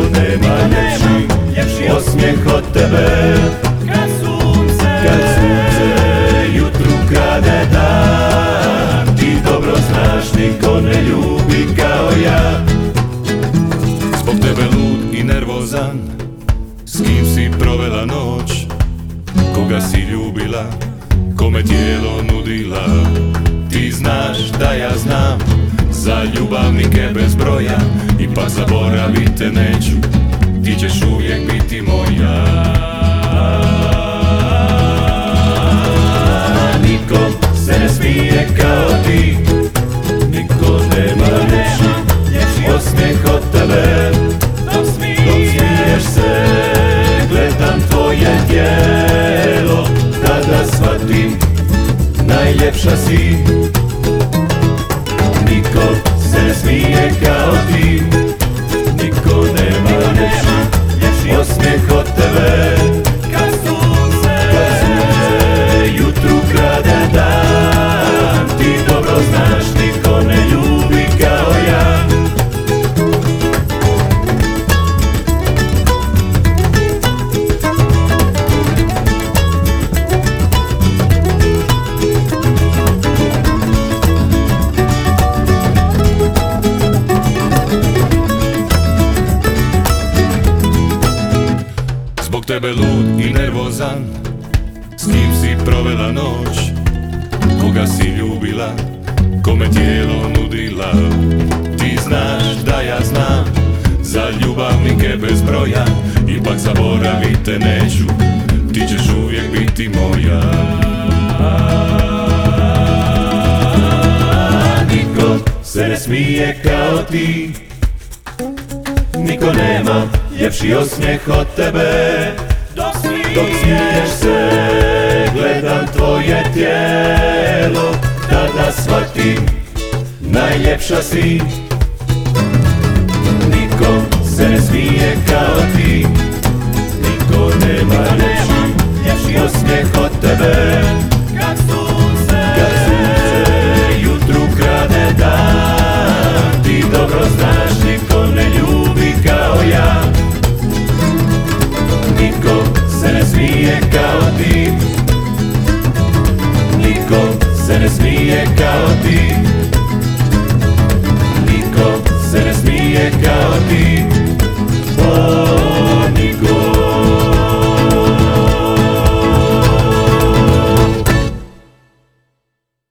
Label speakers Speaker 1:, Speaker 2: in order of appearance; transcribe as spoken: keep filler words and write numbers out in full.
Speaker 1: nema ljepši osmijeh od tebe.
Speaker 2: Kad sunce,
Speaker 1: kad sunce jutru krade dan, ti dobro znaš niko ne ljubi kao ja.
Speaker 3: Zbog tebe lud i nervozan, s kim si provela noć, koga si ljubila, kome tijelo nudila. Ti znaš da ja znam za ljubavnike bez broja, ipak zaboravit te neću, ti ćeš uvijek biti moja.
Speaker 1: Niko se ne smije kao ti, niko nema ljepši osmijeh od tebe.
Speaker 2: dok
Speaker 1: Dok
Speaker 2: smiješ
Speaker 1: smiješ se, gledam tvoje tijelo, tada shvatim, najljepša si. Niko se ne smije kao ti, niko nema ljepši osmijeh od tebe.
Speaker 2: kad sunce,
Speaker 1: Kad sunce jutru krade dan, ti dobro znaš niko ne ljubi kao ja.
Speaker 3: Zbog tebe lud i nervozan, s kim si provela noć, koga si ljubila, kome tijelo nudila. Ti znaš da ja znam za ljubavnike bez broja, ipak zaboravit te neću, ti ćeš uvijek biti moja.
Speaker 1: Niko se ne smije kao ti, niko nema ljepši osmijeh od tebe.
Speaker 2: dok
Speaker 1: Dok smiješ se, gledam tvoje tijelo, tada shvatim, najljepša si. Niko se ne smije kao ti,